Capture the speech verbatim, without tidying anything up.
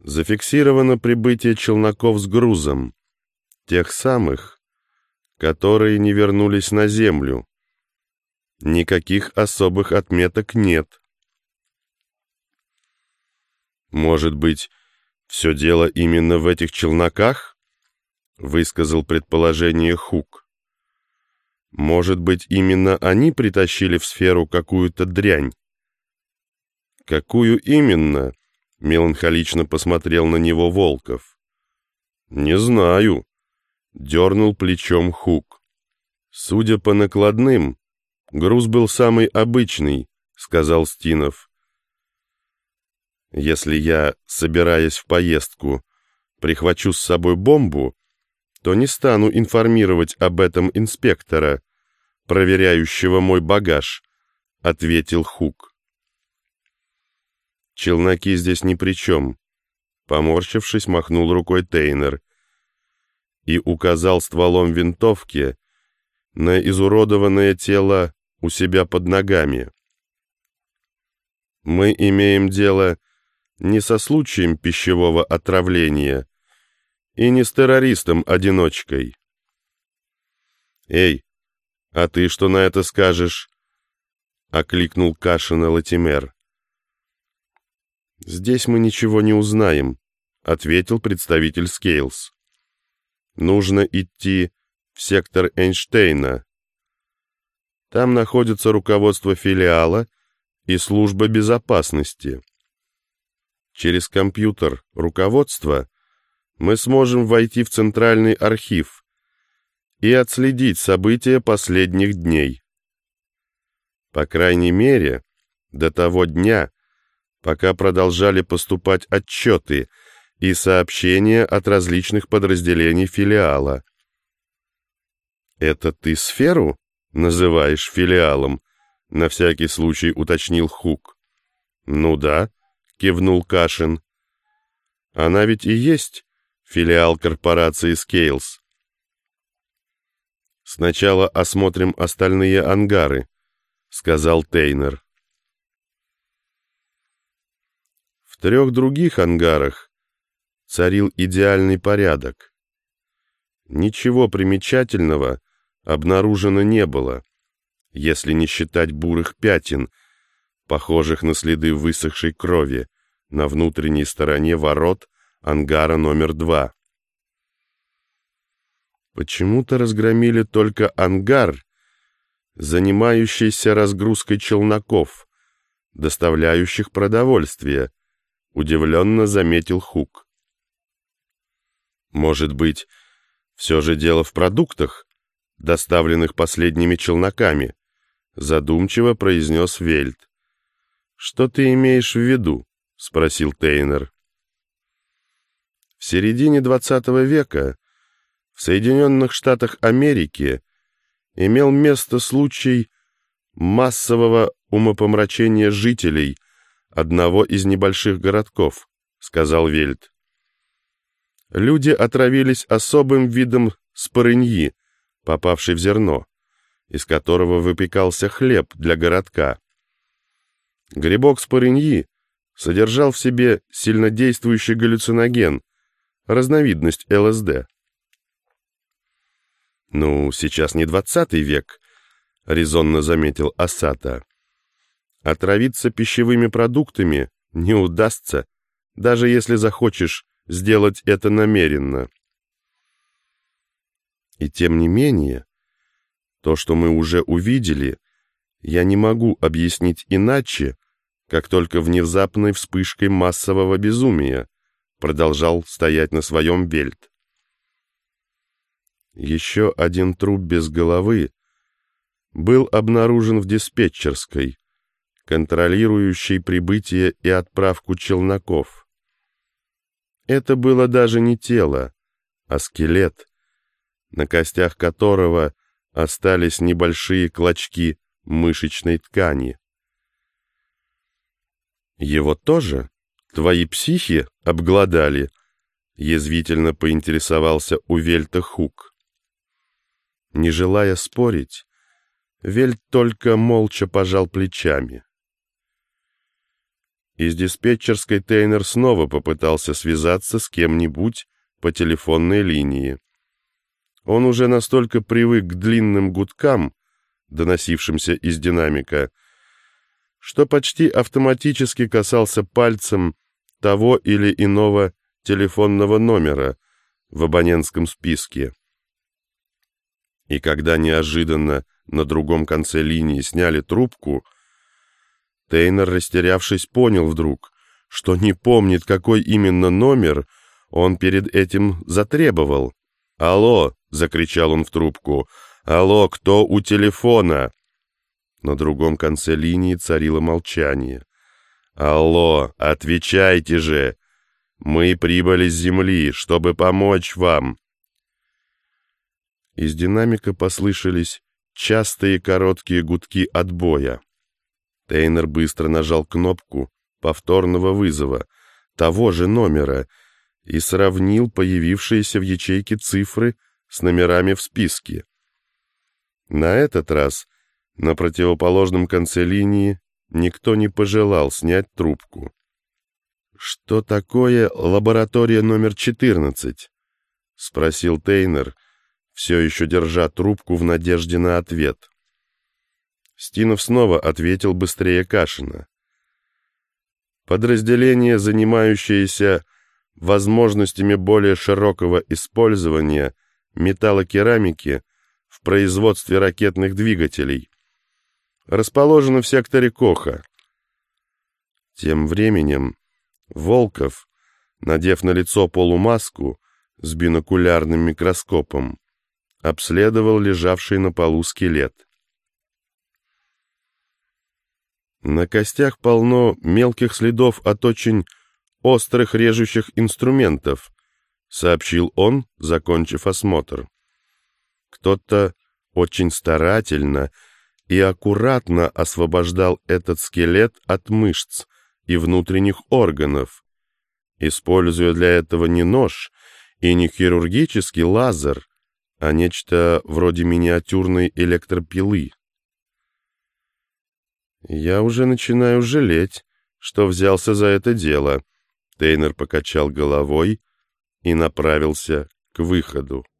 Зафиксировано прибытие челноков с грузом, тех самых, которые не вернулись на Землю. Никаких особых отметок нет. Может быть, все дело именно в этих челноках? Высказал предположение Хук. Может быть, именно они притащили в сферу какую-то дрянь? Какую именно? Меланхолично посмотрел на него Волков. Не знаю. Дернул плечом Хук. Судя по накладным, груз был самый обычный, сказал Стинов. Если я, собираясь в поездку, прихвачу с собой бомбу, то не стану информировать об этом инспектора, проверяющего мой багаж, ответил Хук. Челноки здесь ни при чем, поморщившись, махнул рукой Тейнер и указал стволом винтовки на изуродованное тело у себя под ногами. Мы имеем дело не со случаем пищевого отравления и не с террористом-одиночкой. «Эй, а ты что на это скажешь?» — окликнул Кашина Латимер. «Здесь мы ничего не узнаем», — ответил представитель Скейлс. «Нужно идти в сектор Эйнштейна. Там находится руководство филиала и служба безопасности. Через компьютер руководства мы сможем войти в центральный архив и отследить события последних дней. По крайней мере, до того дня, пока продолжали поступать отчеты и сообщения от различных подразделений филиала. «Это ты сферу называешь филиалом?» — на всякий случай уточнил Хук. «Ну да», — кивнул Кашин. «Она ведь и есть филиал корпорации Скейлс. «Сначала осмотрим остальные ангары», — сказал Тейнер. В трех других ангарах царил идеальный порядок. Ничего примечательного обнаружено не было, если не считать бурых пятен, похожих на следы высохшей крови на внутренней стороне ворот ангара номер два. Почему-то разгромили только ангар, занимающийся разгрузкой челноков, доставляющих продовольствие, удивленно заметил Хук. Может быть, все же дело в продуктах, доставленных последними челноками, задумчиво произнес Вельт. Что ты имеешь в виду? Спросил Тейнер. В середине двадцатого века в Соединенных Штатах Америки имел место случай массового умопомрачения жителей одного из небольших городков, сказал Вельт. Люди отравились особым видом спорыньи, попавшей в зерно, из которого выпекался хлеб для городка. Грибок спорыньи содержал в себе сильнодействующий галлюциноген, разновидность эл эс дэ. «Ну, сейчас не двадцатый век», — резонно заметил Асата. «Отравиться пищевыми продуктами не удастся, даже если захочешь сделать это намеренно». И тем не менее, то, что мы уже увидели, я не могу объяснить иначе, как только внезапной вспышкой массового безумия, продолжал стоять на своем Вельт. Еще один труп без головы был обнаружен в диспетчерской, контролирующей прибытие и отправку челноков. Это было даже не тело, а скелет, на костях которого остались небольшие клочки мышечной ткани. «Его тоже твои психи обглодали?» — язвительно поинтересовался у Вельта Хук. Не желая спорить, Вельт только молча пожал плечами. Из диспетчерской Тейнер снова попытался связаться с кем-нибудь по телефонной линии. Он уже настолько привык к длинным гудкам, доносившимся из динамика, что почти автоматически касался пальцем того или иного телефонного номера в абонентском списке. И когда неожиданно на другом конце линии сняли трубку, Тейнер, растерявшись, понял вдруг, что не помнит, какой именно номер он перед этим затребовал. «Алло!» — закричал он в трубку. «Алло, кто у телефона?» На другом конце линии царило молчание. «Алло, отвечайте же! Мы прибыли с земли, чтобы помочь вам!» Из динамика послышались частые короткие гудки отбоя. Тейнер быстро нажал кнопку повторного вызова того же номера и сравнил появившиеся в ячейке цифры с номерами в списке. На этот раз на противоположном конце линии никто не пожелал снять трубку. «Что такое лаборатория номер четырнадцать?» — спросил Тейнер, все еще держа трубку в надежде на ответ. Стинов снова ответил быстрее Кашина. «Подразделение, занимающееся возможностями более широкого использования металлокерамики в производстве ракетных двигателей, расположено в секторе Коха». Тем временем Волков, надев на лицо полумаску с бинокулярным микроскопом, обследовал лежавший на полу скелет. На костях полно мелких следов от очень острых режущих инструментов, сообщил он, закончив осмотр. Кто-то очень старательно и аккуратно освобождал этот скелет от мышц и внутренних органов, используя для этого не нож и не хирургический лазер, а нечто вроде миниатюрной электропилы. «Я уже начинаю жалеть, что взялся за это дело», — Тейнер покачал головой и направился к выходу.